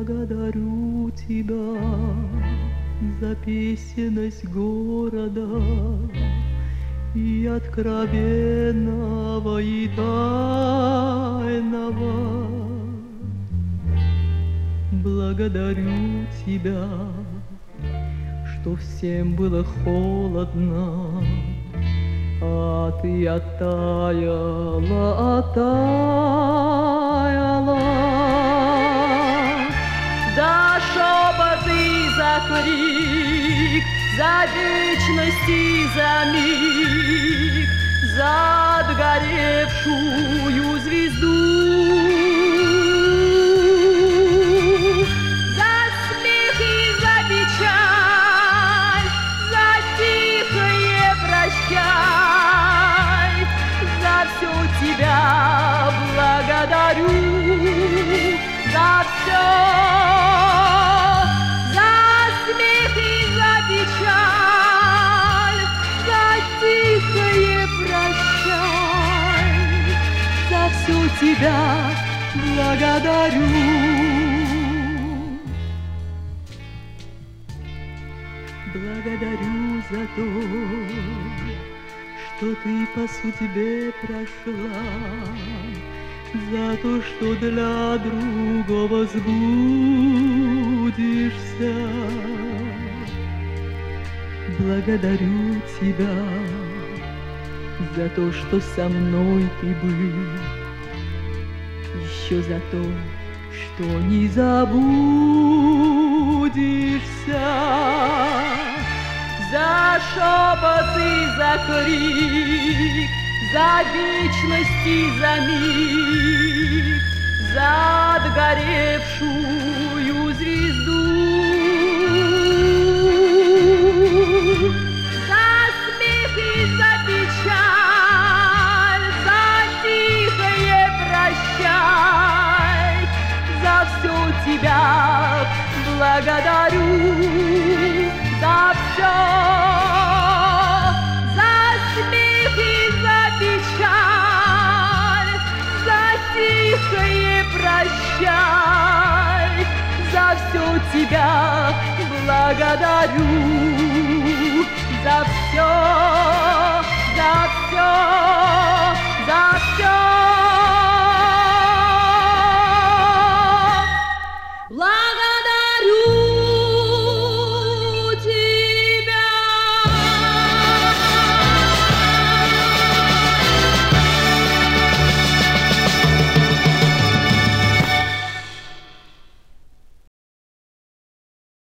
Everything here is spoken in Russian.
Благодарю тебя за песенность города и откровенного, и тайного. Благодарю тебя, что всем было холодно, а ты оттаяла, оттаяла. За шепот и за крик, за вечность и за миг, за отгоревшую звезду, за смех и за печаль, за тихое прощай, за все тебя благодарю, за все. Все тебя благодарю. Благодарю за то, что ты по судьбе прошла, за то, что для другого сбудешься. Благодарю тебя за то, что со мной ты был, еще за то, что не забудешься, за шепот и за крик, за вечность и за миг, за отгоревшую звезду, за смех и за печаль, за тихое прощай, за все тебя благодарю, за все, за смех и за печаль, за тихое прощай, за все тебя благодарю, за все, за все.